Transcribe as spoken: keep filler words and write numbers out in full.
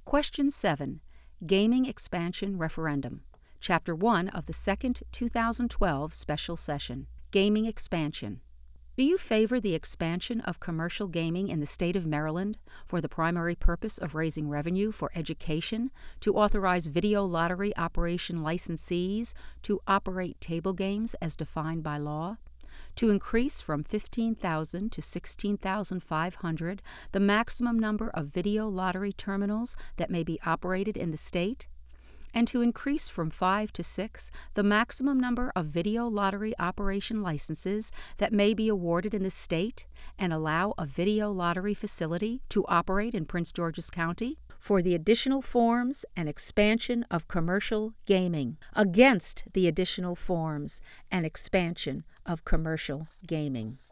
Question seven. Gaming Expansion Referendum. Chapter one of the second two thousand twelve Special Session. Gaming Expansion. Do you favor the expansion of commercial gaming in the state of Maryland for the primary purpose of raising revenue for education, to authorize video lottery operation licensees to operate table games as defined by law, to increase from fifteen thousand to sixteen thousand five hundred the maximum number of video lottery terminals that may be operated in the state, and to increase from five to six the maximum number of video lottery operation licenses that may be awarded in the state, and allow a video lottery facility to operate in Prince George's County for the additional forms and expansion of commercial gaming, against the additional forms and expansion of commercial gaming.